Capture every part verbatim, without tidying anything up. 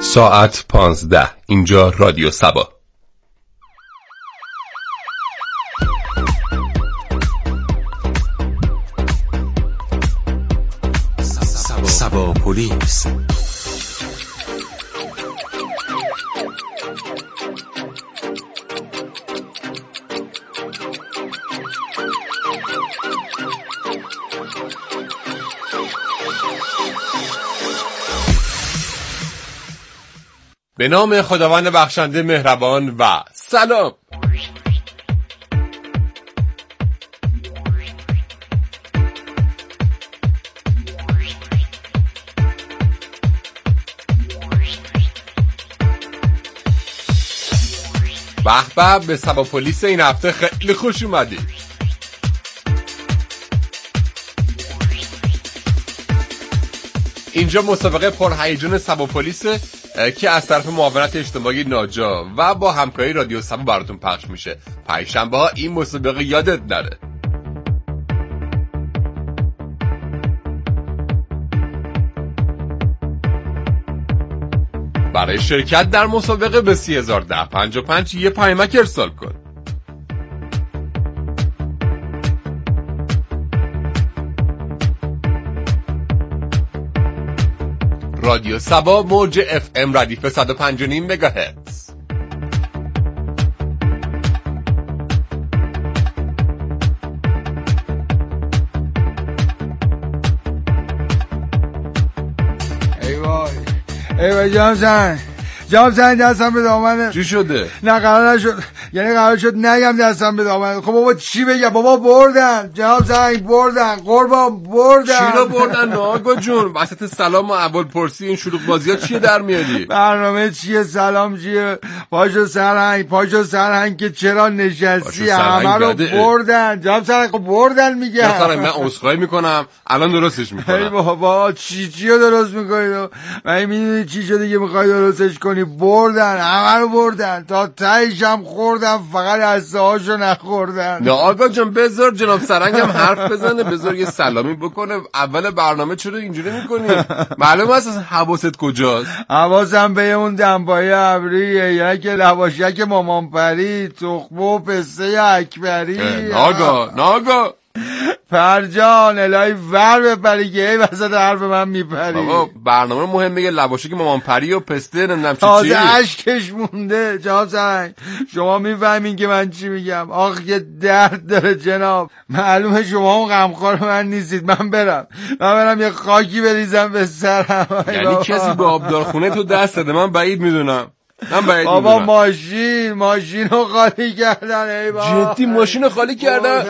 ساعت پانزده. اینجا رادیو سبا. سبا پلیس. به نام خداوند بخشنده مهربان و سلام. به به به سبا پلیس این هفته خیلی خوش اومدید. اینجا مسابقه پرهیجان سبا پلیس که از طرف معاونت اجتماعی ناجا و با همکاری رادیو سبا براتون پخش میشه. پنجشنبه ها این مسابقه یادت نره. برای شرکت در مسابقه به سی هزار ده پنجاه و پنج یه پیامک ارسال کن. رادیو سبا موج اف ام ردیف صد و پنج و نیم مگاهرتز. ای وای ای وای جام زن جام زن دستم به دامنه. چی شده؟ نه قرار نشد، یعنی قرار شد نگم دستم به دامنه. خب بابا چی بگم؟ بابا بردن جام زن، بردن قربان، بردن. چی رو بردن ناگا جون؟ وسط سلام و اول پرسی این شلوغ بازی ها چیه در میاری؟ برنامه چیه؟ سلام چیه؟ پاشو سرهنگ پاشو سرهنگ که چرا نشستی؟ همه رو بردن جام زن. خب بردن میگم. بخرم من عذرخواهی میکنم الان درستش میکنم. ای بابا چی چی رو درست میکنی؟ من میدونی چی شده که میخوای درستش کنی؟ بردن، همه رو بردن تا تهش هم خوردن، فقط هسته هاشو نخوردن. نه آقا جان بذار جناب سرنگم حرف بزنه، بذار یه سلامی بکنه. اول برنامه چرا اینجوری میکنی؟ معلوم است حواست کجاست. حواسم به اون دنبای ابریه، یک لواشک مامان پری، تخمه و پسته اکبری. ناگا ناگا پرجان الهی ور بپری که ای وسط حرف من میپری. بابا برنامه مهمه که لواشک مامان پری و پسته نمیدونم چی چی. تازه اشکش مونده. جناب سرنگ شما میفهمین که من چی میگم؟ آخ که درد داره جناب. معلومه شما هم غمخوار من نیستید. من برم من برم یه خاکی بریزم به سرم. یعنی کسی به آبدارخونه تو دست داده؟ من بعید میدونم. من بعید بابا میدونم. ماشین ماشین رو خالی کردن. ای بابا جدی ماشین رو خالی کردن؟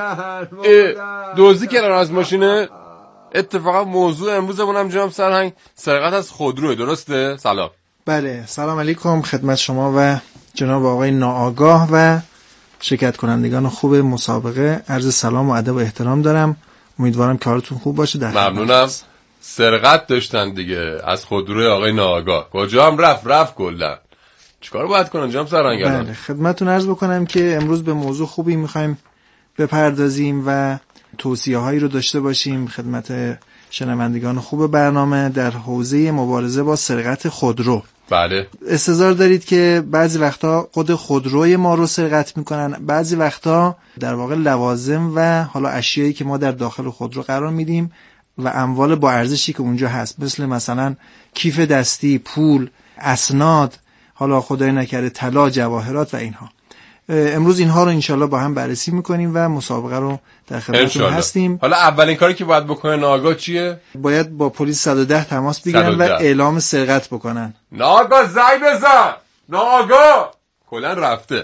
دزدی کردن از ماشینه؟ اتفاقا موضوع امروزمون هم جناب سرهنگ سرقت از خودروه، درسته؟ سلام. بله سلام علیکم خدمت شما و جناب آقای ناآگاه و شرکت کنندگان خوب مسابقه. عرض سلام و ادب و احترام دارم. امیدوارم کارتون خوب باشه. در ممنونم. سرقت داشتن دیگه از خودروی آقای ناآگاه. کجا هم رفت رفت کلا. چیکار باید کنن جناب سرهنگ؟ بله خدمتتون عرض بکنم که امروز به موضوع خوبی میخوایم بپردازیم و توصیه هایی رو داشته باشیم خدمت شنوندگان خوب برنامه در حوزه مبارزه با سرقت خودرو. بله. استظهار دارید که بعضی وقتا خود خودروی ما رو سرقت میکنن، بعضی وقتا در واقع لوازم و حالا اشیایی که ما در داخل خودرو قرار میدیم و اموال با ارزشی که اونجا هست، مثل مثلا کیف دستی، پول، اسناد، حالا خدای نکرده طلا، جواهرات و اینها. امروز اینها رو انشالله با هم بررسی میکنیم و مسابقه رو در خدمتتون هستیم. حالا اولین کاری که باید بکنه ناآگاه چیه؟ باید با پلیس صد و ده تماس بگیرن و اعلام سرقت بکنن. ناآگاه زنگ بزن. ناآگاه کلا رفته.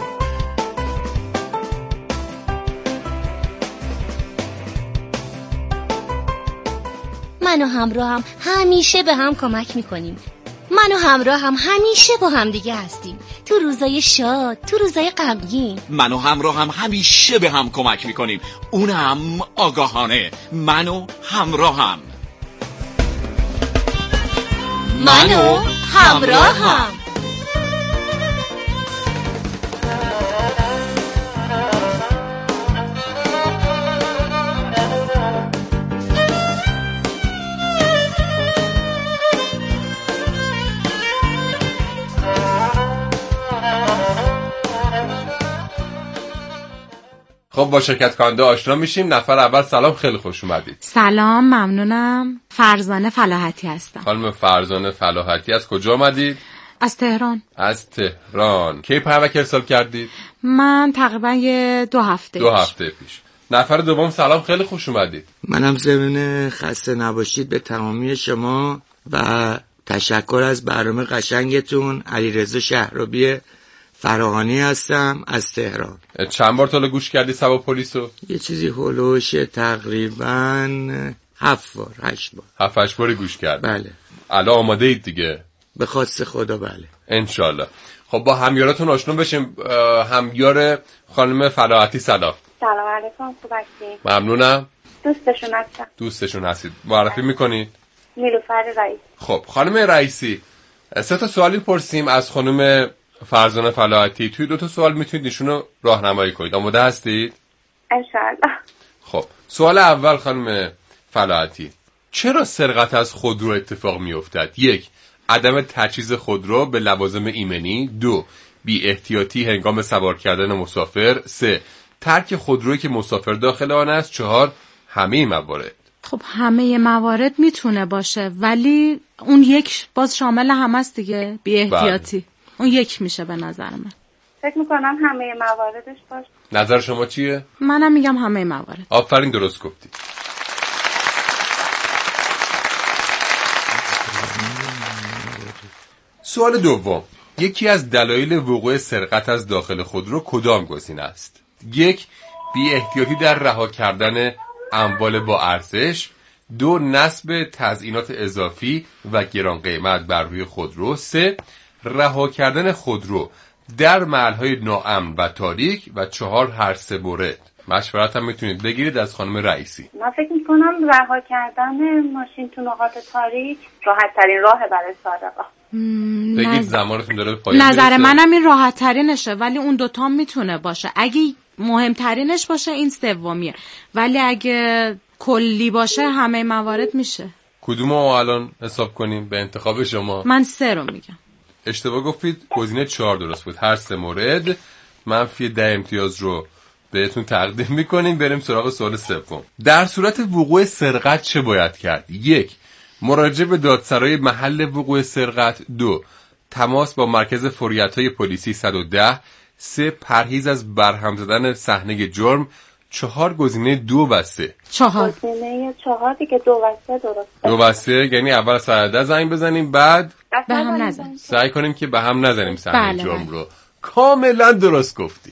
من و همراهم همیشه به هم کمک میکنیم. من و همراهم همیشه با هم دیگه هستیم، تو روزای شاد، تو روزای غمگین. من و همراهم همیشه به هم کمک میکنیم، اونم آگاهانه. من و همراهم من و همراهم خب با شرکت کننده آشنا میشیم. نفر اول سلام، خیلی خوش اومدید. سلام، ممنونم. فرزانه فلاحتی هستم. خانم فرزانه فلاحتی، از کجا آمدید؟ از تهران. از تهران. کی پرواک ارسال کردید؟ من تقریبا یه دو هفته دو هفته پیش. نفر دوم سلام، خیلی خوش اومدید. منم ضمن خسته نباشید به تمامی شما و تشکر از برنامه قشنگتون. علیرضا شهرابی فراهانی هستم از تهران. چند بار تا گوش کردی سبا پلیسو؟ یه چیزی هولوش تقریبا هفت بار هشت بار هفت هشت باری گوش کرد. بله. الان آماده اید دیگه؟ به خواست خدا بله انشالله. خب با همیاراتون آشنا بشیم. همیار خانم فلاحتی سلام. سلام علیکم، خوب هستید؟ ممنونم. دوستشون هستم. دوستشون هستید. معرفی میکنید؟ نیلوفر رئیس. خب خانم رئیسی، سه تا سوالی پرسیم از خانم فرزانه فلاحتی. توی دو تا سوال میتونید ایشونو راهنمایی کنید. آماده هستید؟ انشالله. خب سوال اول خانم فلاحتی، چرا سرقت از خودرو اتفاق میافتد؟ یک، عدم تجهیز خودرو به لوازم ایمنی. دو، بی احتیاطی هنگام سوار کردن مسافر. سه، ترک خودرویی که مسافر داخل آن است. چهار، همه موارد. خب همه موارد میتونه باشه، ولی اون یک باز شامل همه است دیگه. بی احتیاطی اون یک میشه به نظر من. فکر میکنم همه مواردش باشه. نظر شما چیه؟ منم میگم همه موارد. آفرین، درست گفتی. سوال دوم، یکی از دلایل وقوع سرقت از داخل خودرو کدام گزینه است؟ یک، بی احتیاطی در رها کردن اموال با ارزش. دو، نصب تزیینات اضافی و گران قیمت بر روی خودرو. سه، رها کردن خودرو در محل‌های ناامن و تاریک. و چهار، هر سه مورد. مشورت هم میتونید بگیرید از خانم رئیسی. من فکر میکنم رها کردن ماشین تو نقاط تاریک راحت ترین راه برای سارقا. بگید نظر... زمانتون داره به پایان نظر برسه. منم این راحت ترینشه، ولی اون دوتا میتونه باشه. اگه مهمترینش باشه این سومیه، ولی اگه کلی باشه همه موارد میشه. کدوم رو الان حساب کنیم به انتخاب شما؟ من سه رو میگم. اشتباه گفتید، گزینه چهار درست بود. هر سه مورد. منفی ده امتیاز رو بهتون تقدیم میکنیم. بریم سراغ سوال سوم. در صورت وقوع سرقت چه باید کرد؟ یک، مراجعه به دادسرای محل وقوع سرقت. دو، تماس با مرکز فوریت‌های پلیسی صد و ده. سه، پرهیز از برهم زدن صحنه جرم. چهار، گزینه دو و سه. چهار. گزینه چهار دیگه، دو و سه درست. دو و سه یعنی اول صد ده زنگ بزنیم، بعد به هم نزنیم. سعی کنیم که به هم نزنیم صحنه بله جرم بله. رو. کاملا درست گفتی.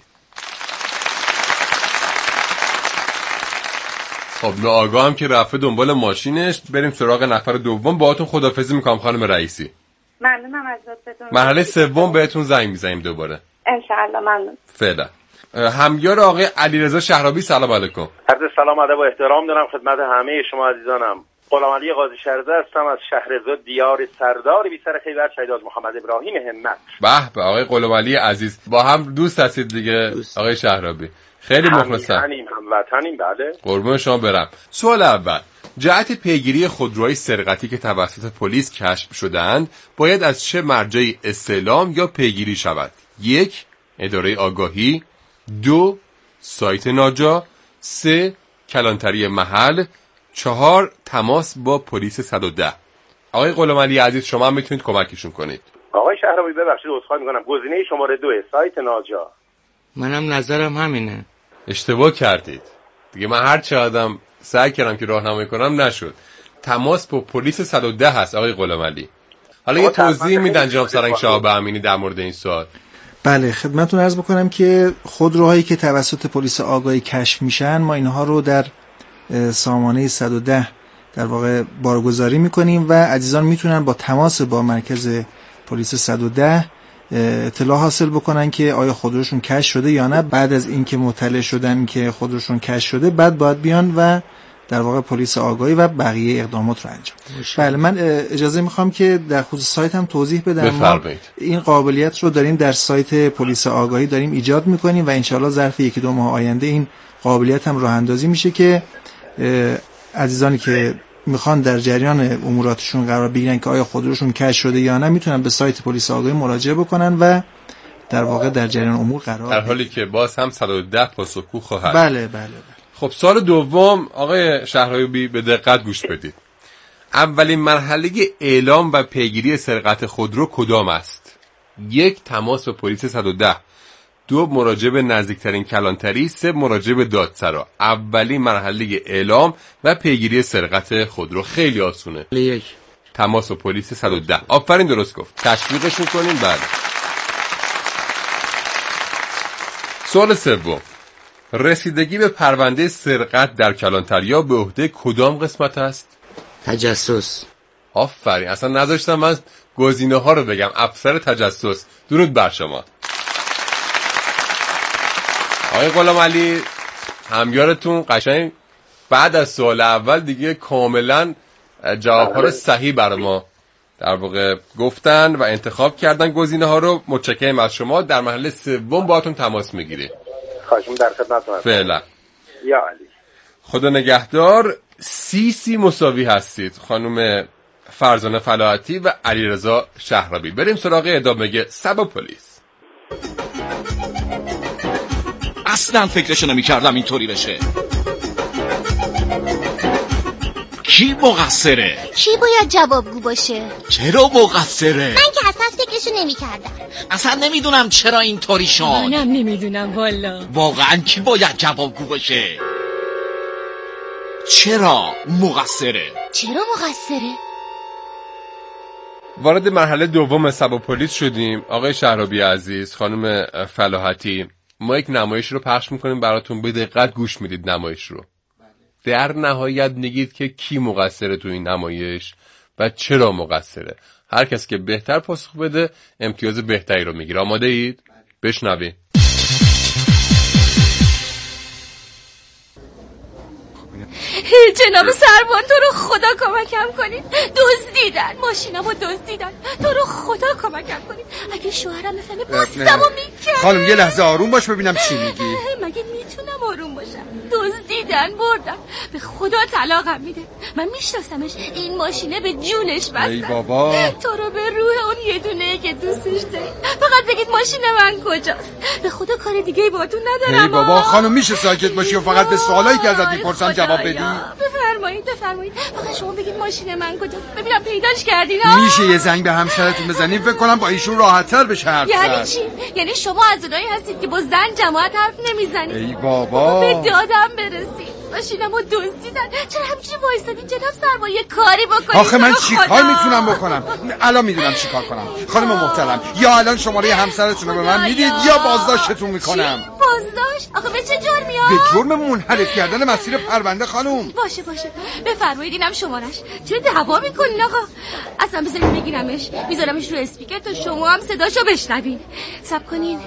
خب ناآگاه هم که رفته دنبال ماشینش. بریم سراغ نفر دوم. باهاتون خداحافظی میکنم خانم رئیسی. ممنونم از لطفتون. مرحله سوم بهتون زنگ میزنیم دوباره. انشالله. ممنون. فعلا. همیار آقای علیرضا شهرابی سلام علیکم. عرض سلام ادب و احترام دارم خدمت همه شما عزیزانم. غلام علی قاضی شرده هستم از شهرزاد دیار سردار بی سر خیبر شهید محمد ابراهیم همت. به به آقای غلام علی عزیز، با هم دوست هستید دیگه دوست. آقای شهرابی خیلی مخلصم. همیم هموطنیم. بله قربون شما برم. سوال اول، جهت پیگیری خودروهای سرقتی که توسط پلیس کشف شدند باید از چه مرجعی استعلام یا پیگیری شود؟ یک، اداره آگاهی. دو، سایت ناجا. سه، کلانتری محل. چهار، تماس با پلیس صد و ده. آقای غلام علی عزیز شما هم میتونید کمکشون کنید. آقای شهرابی ببخشید عذرخواهی میکنم، گزینه شماره دو، سایت ناجا. منم نظرم همینه. اشتباه کردید دیگه. من هر چقدرم سعی کردم که راهنمایی کنم نشد. تماس با پلیس صد و ده هست آقای غلام علی. حالا یه توضیح میدن جناب سرنگ شهاب امینی در مورد این سوال؟ بله خدمتتون عرض بکنم که خودروهایی که توسط پلیس آگاهی کشف میشن ما اینها رو در سامانه صد و ده در واقع بارگذاری میکنیم و عزیزان میتونن با تماس با مرکز پلیس صد و ده اطلاع حاصل بکنن که آیا خودروشون کشف شده یا نه. بعد از اینکه مطلع شدن که خودروشون کشف شده بعد باید بیان و در واقع پلیس آگاهی و بقیه اقدامات رو انجام. بله من اجازه میخوام که در خصوص سایت هم توضیح بدم. ما این قابلیت رو داریم در سایت پلیس آگاهی داریم ایجاد میکنیم و انشالله ظرف یکی دو ماه آینده این قابلیت هم راه اندازی میشه که عزیزانی که میخوان در جریان اموراتشون قرار بگیرن که آیا خودروشون کشف شده یا نه میتونن به سایت پلیس آگاهی مراجعه بکنن و در واقع در جریان امور قرار در حالی که باز هم صد و ده پاسخگو خواهد. بله بله بله. خب سوال دوم آقای شهرابی به دقت گوش بدید. اولین مرحله اعلام و پیگیری سرقت خودرو کدام است؟ یک، تماس با پلیس صد و ده. دو، مراجعه به نزدیکترین کلانتری. سه، مراجعه به دادسرا. اولین مرحله اعلام و پیگیری سرقت خودرو خیلی آسونه. یک، تماس با پلیس صد و ده. آفرین، درست گفت. تشویقش می‌کنیم. بله. سوال سوم، رسیدگی به پرونده سرقت در کلانتریا به عهده کدام قسمت است؟ تجسس. آفرین، اصلا نذاشتم من گزینه ها رو بگم. افسر تجسس. درود بر شما. آقای غلامعلی، همیارتون قشنگ بعد از سوال اول دیگه کاملا جواب‌ها رو صحیح برای ما در واقع گفتن و انتخاب کردن گزینه ها رو. متشکرم از شما. در مرحله سوم باهاتون تماس میگیریم. خواهشم در خدمتتون هستم. فعلا. یا علی. خدا نگهدار. سی سی مساوی هستید خانم فرزانه فلاحتی و علیرضا شهرابی. بریم سراغ ادامه سبا پلیس. اصلا فکرشو نمی‌کردم اینطوری بشه. کی مقصره؟ کی باید جوابگو باشه؟ چرا مقصره؟ من که اصلا فکرشو نمی کردم. اصلا نمیدونم چرا اینطوری شد. منم نمیدونم والا. واقعا کی باید جوابگو باشه؟ چرا مقصره؟ چرا مقصره؟ وارد مرحله دوم سبا پلیس شدیم. آقای شهرابی عزیز، خانم فلاحتی، ما یک نمایش رو پخش میکنیم براتون. به دقت گوش میدید نمایش رو. در نهایت نگید که کی مقصره تو این نمایش و چرا مقصره. هر کس که بهتر پاسخ بده امتیاز بهتری رو میگیره. آماده اید؟ بشنوید. جناب سروان، تو رو خدا کمکم کنید. دزدیدن ماشینمو، دزدیدن. تو رو خدا کمکم کنید. اگه شوهرم مثلا پستمو میکنه. خانم یه لحظه آروم باش ببینم چی میگی. مگه میتونم آروم باشم؟ دزدیدن بردم. به خدا طلاقم میده. من میشناسمش. این ماشینه به جونش بسته. ای بابا، تو رو به روح اون یه دونه که دوستش داری. فقط بگید ماشین من کجاست. به خدا کار دیگه باهاتون ندارم. ای بابا خانم میشه ساکت باشی و فقط به سوالایی که ازت میپرسم جواب بدی؟ بفرمایید بفرمایید. فقط شما بگید ماشین من کجاست. ببینم پیداش کردین ها؟ میشه یه زنگ به همسرتون بزنید؟ فکر کنم با ایشون راحت‌تر بشه حرف زد. یعنی چی؟ یعنی شما از اونایی هستید که با زن جماعت حرف نمیزنید؟ ای بابا، به دادم برسید. ماشینمو دزدیدن. چرا همینجوری وایسادین جناب سروان؟ یه کاری بکنید. آخه من چیکار میتونم بکنم؟ الان میدونم چیکار کنم. خانم محترم، یا الان شماره همسرتون رو به من میدید یا بازداشتتون میکنم. چی؟ بازداشت؟ آخه به چه جرمی ها؟ به جرم منحرف کردن مسیر پرونده خانم. باشه باشه بفرمایید، اینم شمارش. چرا دعوا میکنین آقا؟ اصلا بذارین بگیرمش، میذارمش رو اسپیکر تا شما هم صداشو بشنوین. صبر کنین.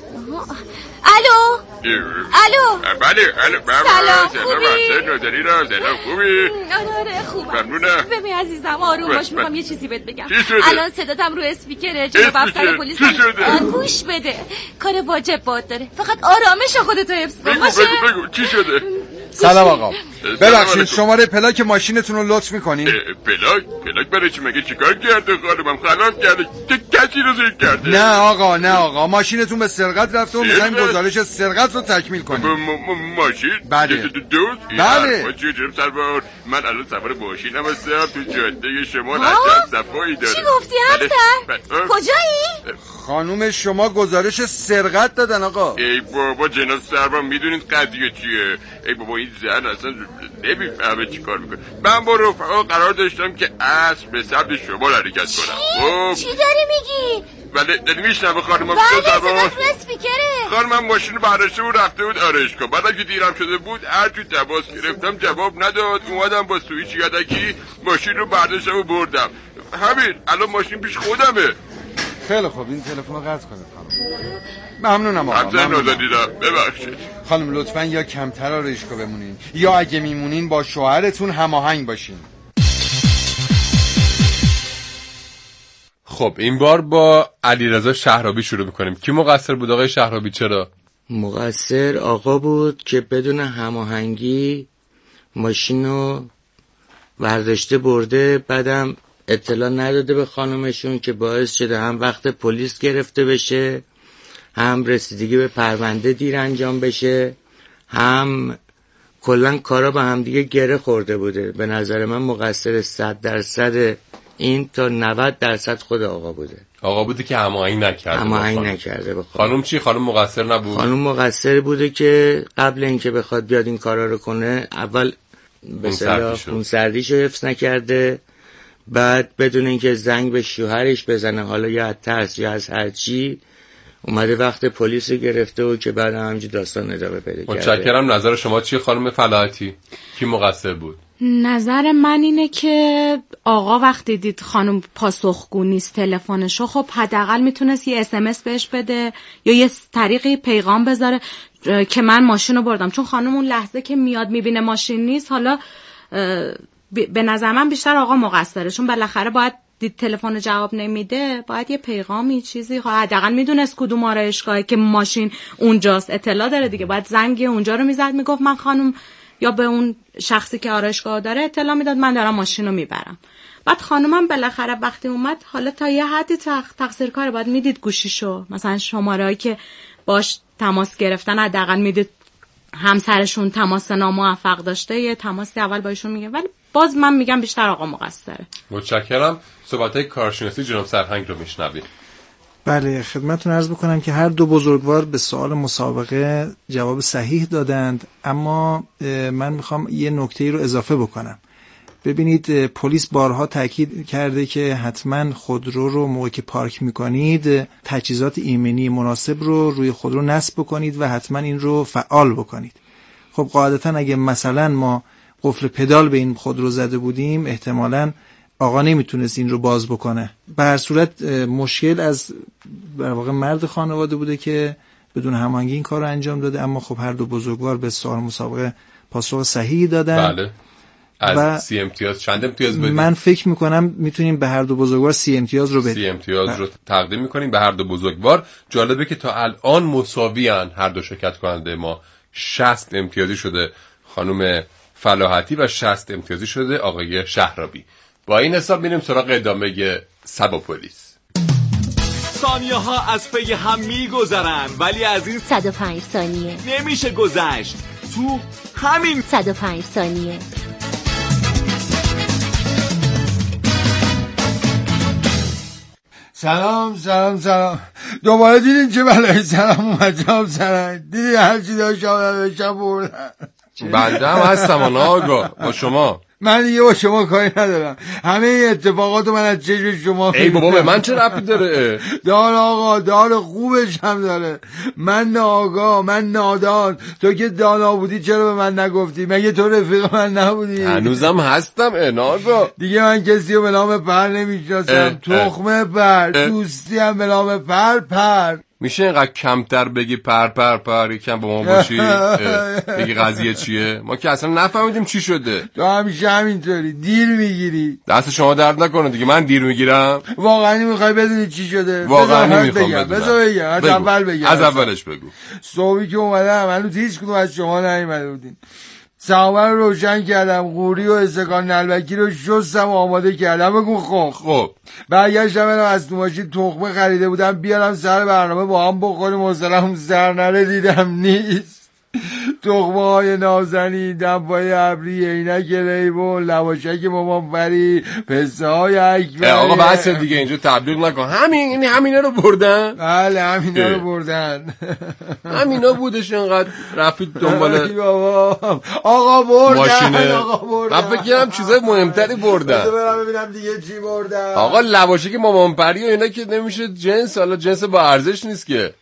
الو الو. بله الو. سلام خوبی؟ سلام سلام خوبی؟ آره خوبم. ممنونم. ببین عزیزم آروم باش، میخوام یه چیزی بهت بگم. چی شده؟ الان صداتم رو اسپیکره. جناب افسر پلیس. چی شده؟ گوش بده، کار واجب باد داره، فقط آرامش خودتو حفظ کن. بگو بگو بگو چی شده؟ سلام آقا، ببخشید شماره پلاک ماشینتون رو لطف میکنین؟ پلاک؟ پلاک برای چی؟ مگه چیکار کرده خانمم؟ خلاص کرده که کسی رو زیر کرده؟ نه آقا نه آقا، ماشینتون به سرقت رفته و میخوایم گزارش سرقت رو تکمیل کنیم. ماشین؟ بله. دوست؟ بله. جناب سروان، من الان سوار ماشینم هستم تو جاده شمال. عجب صفایی داره. چی گفتی همسر؟ کجایی؟ خانوم شما گزارش سرقت دادن آقا. ای بابا جناب سروان، میدونید قضیه چیه؟ ای بابا این زن اصلا نمیفهمه چی کار میکنه. من با رفقا قرار داشتم که عصر به سمت شمال حرکت کنم. چی داری میگی؟ بله داری میشنم خانم. بله صدات رو اسپیکره. خانمم ماشین برداشته و رفته بود آرایشگاه. بعد که دیرم شده بود هر تو تماس گرفتم جواب نداد. اومدم با سویچ یدکی ماشین رو برداشتم و بردم. همین الان ماشین پیش خودمه. خیلی خوب، این تلفن رو قطع کنید خانم. ممنونم آقا. همسر نازدیدم ببخشید. خانم لطفاً یا کمتر آرایشگاه بمونین یا اگه میمونین با شوهرتون هماهنگ باشین. خب این بار با علیرضا شهرابی شروع میکنیم. کی مقصر بود آقای شهرابی؟ چرا؟ مقصر آقا بود که بدون هماهنگی ماشینو برداشته برده، بعدم اطلاع نداده به خانمشون که باعث شده هم وقت پلیس گرفته بشه هم رسیدگی به پرونده دیر انجام بشه، هم کلا کارا به هم دیگه گره خورده بوده. به نظر من مقصر صد درصد این تا نود درصد خود آقا بوده. آقا بوده که هماهنگ نکرده. هماهنگ نکرده با خانم چی؟ خانم مقصر نبود؟ خانم مقصر بوده که قبل اینکه بخواد بیاد این کارا رو کنه اول به اصطلاح خونسردیشو حفظ نکرده، بعد بدون اینکه زنگ به شوهرش بزنه، حالا یا از ترس یا از هر چی، اومده وقت پلیس رو گرفته و که بعد همینجور داستان ادامه پیدا کرده. متشکرم. نظر شما چیه خانم فلاحتی؟ کی مقصر بود؟ نظر من اینه که آقا وقتی دید خانم پاسخگو نیست تلفنشو، خب حداقل میتونست یه اس ام اس بهش بده یا یه طریقی پیغام بذاره که من ماشینو بردم. چون خانم اون لحظه که میاد میبینه ماشین نیست، حالا به نظر من بیشتر آقا مقصره، چون بالاخره باید دید تلفن جواب نمیده، باید یه پیغامی چیزی حداقل میدونست کدوم آرایشگاهه که ماشین اونجاست، اطلاع داره دیگه، باید زنگ اونجا رو میزد میگفت من خانم، یا به اون شخصی که آرایشگاه داره اطلاع میداد من دارم ماشین رو میبرم. بعد خانومم بالاخره وقتی اومد، حالا تا یه حدی تقصیر کاره، باید میدید گوشیشو، مثلا شماره‌ای که باش تماس گرفتن حداقل میدید همسرشون تماس ناموفق داشته، یه تماسی اول با ایشون میگه. ولی باز من میگم بیشتر آقا مقصره. متشکرم. صحبت‌های کارشناسی جناب سرهنگ رو میشنویم. بله، خدمتتون عرض بکنم که هر دو بزرگوار به سوال مسابقه جواب صحیح دادند، اما من میخوام یه نکته‌ای رو اضافه بکنم. ببینید، پلیس بارها تاکید کرده که حتما خودرو رو موقعی که پارک میکنید تجهیزات ایمنی مناسب رو روی خودرو نصب بکنید و حتما این رو فعال بکنید. خب قاعدتا اگه مثلا ما قفل پدال به این خودرو زده بودیم، احتمالاً آقا نمیتونست این رو باز بکنه. به هر صورت مشکل از در واقع مرد خانواده بوده که بدون هماهنگی این کار رو انجام داده، اما خب هر دو بزرگوار به سوال مسابقه پاسخ صحیحی دادن. بله. از سی امتیاز چند امتیاز بدیم؟ من فکر میکنم میتونیم به هر دو بزرگوار سی امتیاز رو بدیم. سی امتیاز ب... رو تقدیم میکنیم به هر دو بزرگوار. جالبه که تا الان مساوی ان هر دو شرکت کننده ما. شصت امتیازی شده خانم فلاحتی و شصت امتیازی شده آقای شهرابی. با این حساب میریم سراغ ادامه سبا پلیس. ثانیه ها از پی هم میگذرن، ولی از این صد و پنج ثانیه نمیشه گذشت. تو همین صد و پنج ثانیه سلام سلام سلام. دوباره دیدین چه بلای سلام اومد جام سرنگ؟ دیدین هرچی داشت آمدن بشم بردن. بنده هم هستم آن آقا با شما. من دیگه با شما کاری ندارم. همه این اتفاقات من از چشم شما. ای بابا به من چه ربطی داره؟ دار آقا دار خوبش هم داره. من ناآگاه، من نادان. تو که دانا بودی چرا به من نگفتی؟ مگه تو رفیق من نبودی؟ هنوزم هستم ناآگاه. دیگه من کسی رو به نام پر نمیشناسم. تخمه پر. دوستی هم به نام پر پر. میشه اینقدر کمتر بگی پر پر پر یکم با ما باشی؟ بگی قضیه چیه؟ ما که اصلا نفهمیدیم چی شده. تو همیشه همینطوری دیر میگیری. دست شما درد نکنه دیگه. من دیر میگیرم؟ واقعا میخوای بدونی چی شده؟ واقعا نمیخوام بدونم. بذار بگم از اول بگم. از اولش بگو. صبحی که اومدم هنوز هیچ کدوم از شما نیومده بودین. سامه رو روشن کردم، قوری و استکان نلبکی رو شستم و آماده کردم. بگو خب خب برگشتم از تو ماشین تخمه خریده بودم بیارم سر برنامه با هم بخوریم و سلام سر نره، دیدم نیست. تخمه های نازنی، دمپای ابری، عینک ریبون، لواشک مامان فری، پسته های اکبری. آقا بس دیگه اینجا تبلیغ نکن. همین همینا رو بردن. بله همینا رو بردن. همینا بودش اینقدر رفید دنبال آقا بردن. ماشینه. آقا بردن. من فکر کردم چیزای مهمتری بردن. برم ببینم دیگه چی بردن. آقا لواشک مامان پری و اینا که نمیشه جنس، حالا جنس با ارزش نیست که.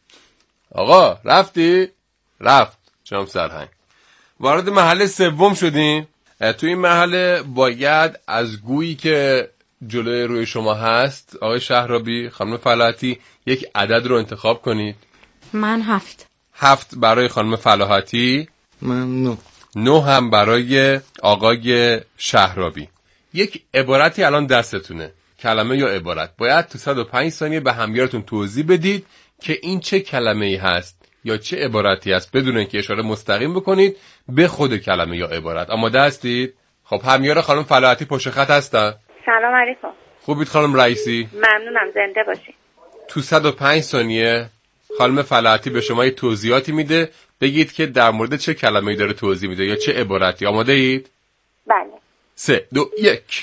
آقا رفتی؟ رفت. جناب سرهنگ وارد محل سوم شدیم. تو این محله باید از گویی که جلوی روی شما هست آقای شهرابی، خانم فلاحتی، یک عدد رو انتخاب کنید. من هفت. هفت برای خانم فلاحتی. من نو. نو هم برای آقای شهرابی. یک عبارتی الان دستتونه، کلمه یا عبارت. باید تو صد و پنج ثانیه به همیارتون توضیح بدید که این چه کلمه ای هست یا چه عبارتی است، بدون اینکه اشاره مستقیم بکنید به خود کلمه یا عبارت. آماده هستید؟ خب همیار خانم فلاحتی پشت خط هستن. سلام علیکم. خوبید خانم رئیسی؟ ممنونم، زنده باشید. تو صد و پنج ثانیه خانم فلاحتی به شما یه توضیحاتی میده، بگید که در مورد چه کلمه‌ای داره توضیح میده یا چه عبارتی. آماده اید؟ بله. سه دو یک.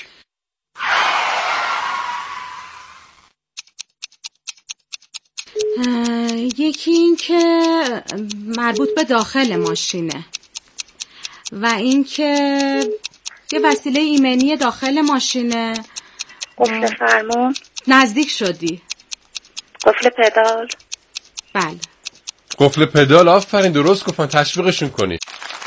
یکی این که مربوط به داخل ماشینه و این که یه وسیله ایمنی داخل ماشینه. قفل فرمون. نزدیک شدی. قفل پدال. بله. قفل پدال، آفرین، درست گفتن، تشویقشون کنید.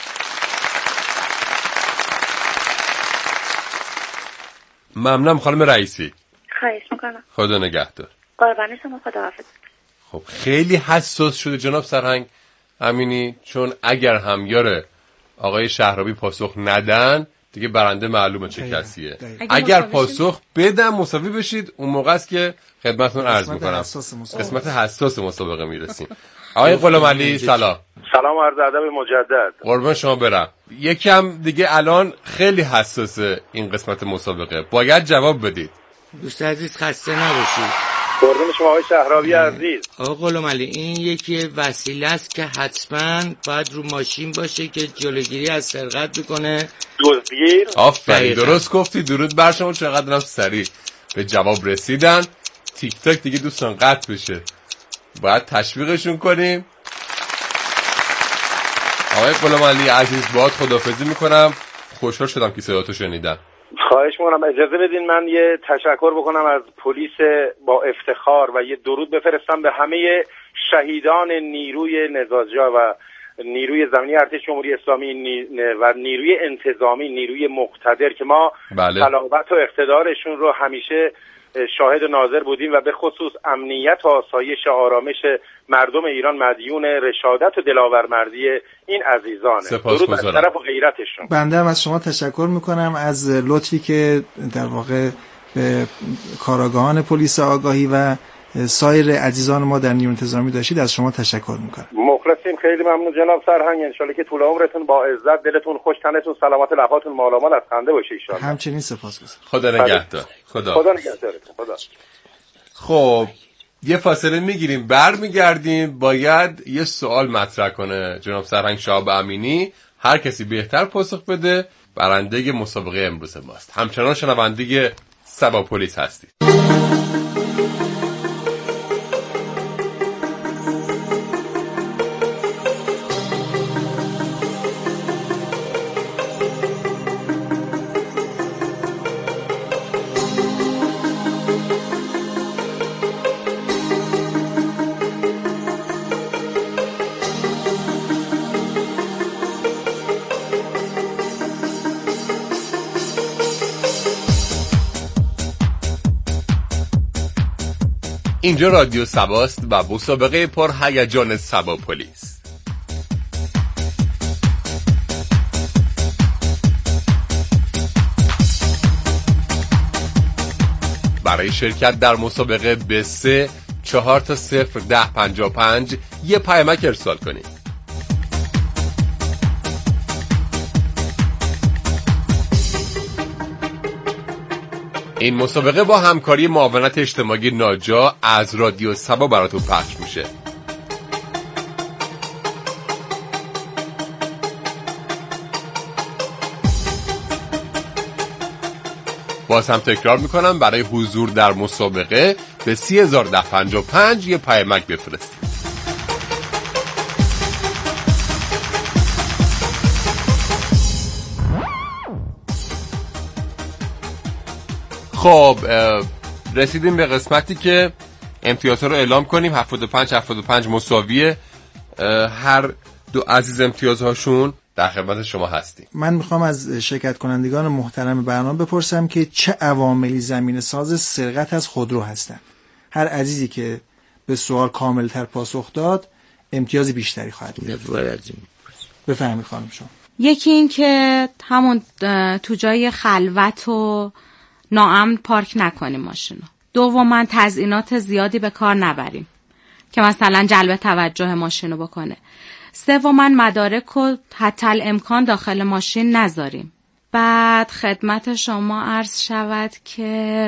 ممنونم خانم رئیسی. خواهش میکنم. خدا نگهدار. قربان شما، خداحافظ. خب خیلی حساس شده جناب سرهنگ امینی، چون اگر هم یاره آقای شهرابی پاسخ ندن دیگه برنده معلومه چه دقیقا. کسیه دقیقا. اگر پاسخ بدن مساوی بشید، اون موقع است که خدمتتون عرض میکنم قسمت حساس مسابقه میرسیم. آقای غلامعلی سلام. سلام و عرض ادب مجدد. قربان شما برم. یکم دیگه الان خیلی حساسه این قسمت مسابقه، باید جواب بدید. دوست عزیز خسته نباشید. قربان شما آقای شهرابی عزیز. آقا غلامعلی، این یکی وسیله است که حتما باید رو ماشین باشه که جلوگیری از سرقت بکنه. دزدگیر. آفرین، درست گفتی. درود بر شما. چقدرم سریع به جواب رسیدن. تیک تاک دیگه دوستان قطع بشه، باید تشویقشون کنیم. آقای غلامعلی عزیز باهات خداحافظی میکنم. خوشحال شدم که صداتو شنیدم. خواهش میکنم اجازه بدین من یه تشکر بکنم از پلیس با افتخار و یه درود بفرستم به همه شهیدان نیروی نظاجا و نیروی زمینی ارتش جمهوری اسلامی و نیروی انتظامی، نیروی مقتدر که ما بله. صلابت و اقتدارشون رو همیشه شاهد و ناظر بودیم و به خصوص امنیت و آسایش آرامش مردم ایران مدیون رشادت و دلاورمردی این عزیزانه. درود از طرف و غیرتشون. بنده هم از شما تشکر میکنم از لطفی که در واقع به کاراگاهان پلیس آگاهی و سایر عزیزان ما در نیروی انتظامی داشتید. از شما تشکر میکنم. مخلصیم. خیلی ممنون جناب سرهنگ. ان شاءالله که طول عمرتون با عزت، دلتون خوش، تنتون سلامت، لباتون مالامال از خنده باشه ان شاءالله. همچنین سپاسگزارم. خدا نگهدار. خدا خدا نگهدارتون. خدا. خب یه فاصله میگیریم، برمیگردیم. باید یه سوال مطرح کنه جناب سرهنگ شهاب امینی. هر کسی بهتر پاسخ بده برنده مسابقه امروز ماست. همچنان شنونده سبا پلیس هستید. اینجا رادیو سباست و مسابقه پر هیجان سبا پلیس. برای شرکت در مسابقه به سه چهار تا صفر ده پنجاه و پنج یه پیامک ارسال کنید. این مسابقه با همکاری معاونت اجتماعی ناجا از رادیو سبا براتون پخش میشه. باز هم تکرار میکنم، برای حضور در مسابقه به سی هزار ده پنجاه و پنج یه پیامک بفرستید. خب رسیدیم به قسمتی که امتیازها رو اعلام کنیم. هفتاد و پنج هفتاد و پنج مساویه. هر دو عزیز امتیازهاشون در خدمت شما هستیم. من میخوام از شرکت کنندگان محترم برنامه بپرسم که چه عواملی زمینه ساز سرقت از خودرو هستند. هر عزیزی که به سوال کاملتر پاسخ داد امتیاز بیشتری خواهد گرفت. بفرمایید خانم شما. یکی این که همون تو جای خلوت و ناامن پارک نکنیم ماشینو. دوما تزیینات زیادی به کار نبریم که مثلا جلب توجه ماشینو بکنه. سوما مدارک و حتی الامکان داخل ماشین نذاریم. بعد خدمت شما عرض شود که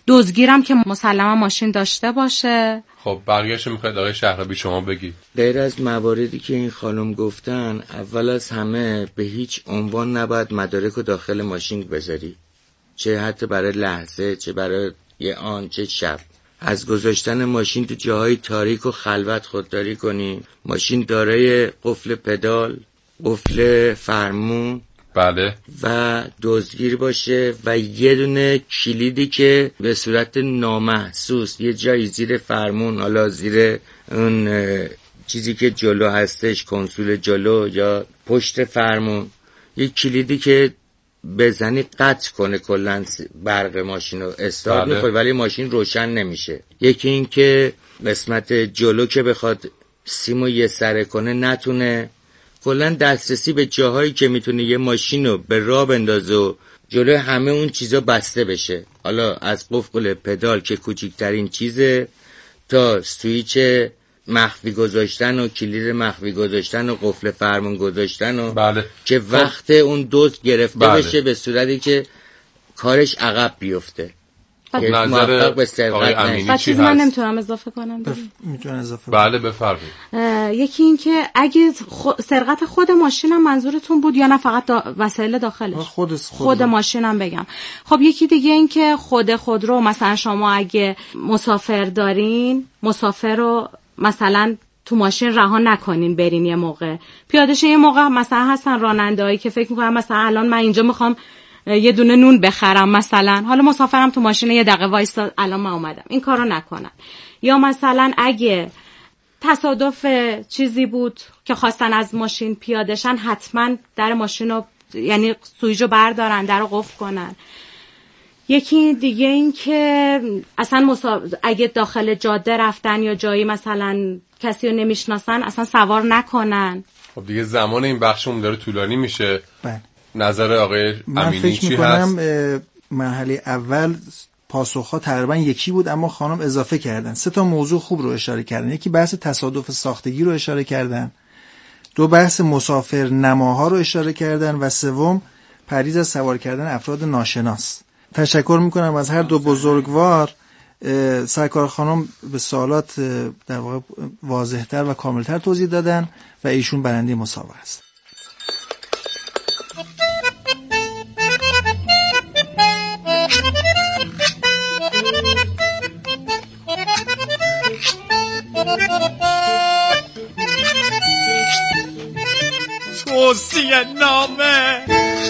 دزدگیرم که مسلما ماشین داشته باشه. خب بقیه‌شو میخواید آقای شهرابی شما بگی. غیر از مواردی که این خانم گفتن، اول از همه به هیچ عنوان نباید مدارک رو داخل ماشین بذاری، چه حتی برای لحظه، چه برای یه آن، چه شب. از گذاشتن ماشین تو جاهای تاریک و خلوت خودداری کنی. ماشین دارای قفل پدال، قفل فرمون، بله، و دزدگیر باشه و یه دونه کلیدی که به صورت نامحسوس یه جایی زیر فرمون، حالا زیر اون چیزی که جلو هستش، کنسول جلو یا پشت فرمون، یه کلیدی که بزنی قطع کنه کلن برق ماشین رو استارت بله. می‌کنه ولی ماشین روشن نمیشه. یکی این که قسمت جلو که بخواد سیمو یه سره کنه نتونه. کلن دسترسی به جاهایی که میتونه یه ماشین رو به راه بندازه و جلوی همه اون چیزا بسته بشه، حالا از قفل پدال که کوچکترین چیزه تا سویچ مخفی گذاشتن و کلید مخفی گذاشتن و قفل فرمون گذاشتن و بله. که وقت اون دزد گرفته بله. بشه به صورتی که کارش عقب بیفته. خب نظر آقای امینی چی هست؟ من نمیتونم اضافه کنم. بف... میتونم اضافه بله بفرمایید. یکی این که اگه خو... سرقت خود ماشینم منظورتون بود یا نه فقط دا... وسایل داخلش؟ خود خود, خود ماشینم بگم. خب یکی دیگه این که خود خودرو، مثلا شما اگه مسافر دارین، مسافر رو مثلا تو ماشین رها نکنین برین یه موقع. پیاده‌شین یه موقع مثلا هستن راننده‌ای که فکر می‌کنن مثلا الان من اینجا می‌خوام یه دونه نون بخرم مثلا، حالا مسافرم تو ماشین یه دقیقه وایسا الان من اومدم، این کارو نکنن. یا مثلا اگه تصادف چیزی بود که خواستن از ماشین پیاده شن، حتما در ماشین رو یعنی سویچو بردارن، در رو قفل کنن. یکی دیگه این که اصلا مسا... اگه داخل جاده رفتن یا جایی مثلا کسی رو نمیشناسن اصلا سوار نکنن. خب دیگه زمان این بخشمون داره طولانی میشه. بله. نظر آقای امینی چی هست؟ من فکر میکنم مرحله اول پاسخها تقریبا یکی بود اما خانم اضافه کردن. سه تا موضوع خوب رو اشاره کردن. یکی بحث تصادف ساختگی رو اشاره کردن، دو بحث مسافر نماها رو اشاره کردن و سوم پرهیز از سوار کردن افراد ناشناس. تشکر میکنم از هر دو بزرگوار. سرکار خانم به سوالات در واقع واضح‌تر و کاملتر توضیح دادن و ایشون برنده مسابقه است. توصیه نامه.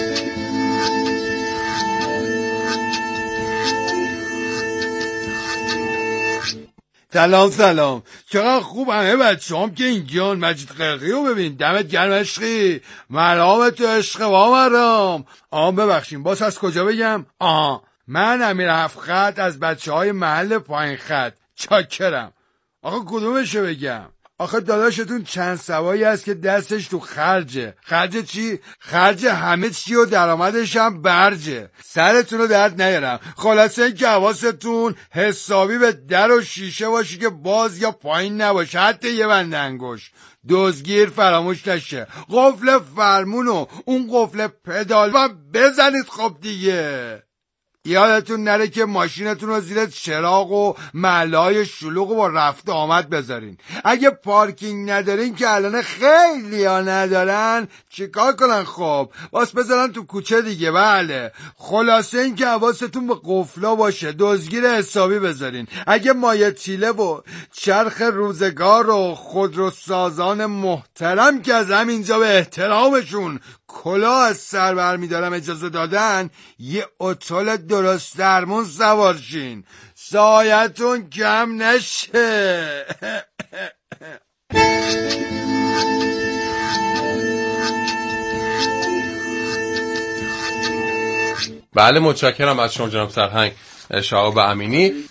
سلام سلام، چقدر خوب همه بچه هم که اینجان. مجید قرقی رو ببین، دمت گرم عشقی، مرام تو عشق با مرام. آم ببخشیم باز از کجا بگم؟ آه من امیر هفت از بچه های محل پایین خط. چاکرم. آخه کدومشو بگم؟ آخه داداشتون چند سوایی هست که دستش تو خرجه. خرج چی؟ خرج همه چی و درآمدش هم برجه. سرتون رو درد نیارم. خلاصه این که حواستون حسابی به در و شیشه باشه که باز یا پایین نباشه، حتی یه بند انگوش. دزدگیر فراموش نشه. قفل فرمون و اون قفل پدال و بزنید خب دیگه. یادتون نره که ماشینتون رو زیر چراغ و محله‌های شلوغ و با رفت آمد بذارین. اگه پارکینگ ندارین که الان خیلی ها ندارن، چیکار کنن خب؟ باز بذارن تو کوچه دیگه. بله خلاصه این که حواستون به قفلا باشه، دزدگیر حسابی بذارین. اگه مایه تیله و چرخ روزگار و خودروسازان محترم که از همینجا به احترامشون کلاه از سر برمیدارم اجازه دادن، یه اتول درست درمون سوار شین، سایتون کم نشه. بله متشکرم از شما جناب سرهنگ شهاب امینی.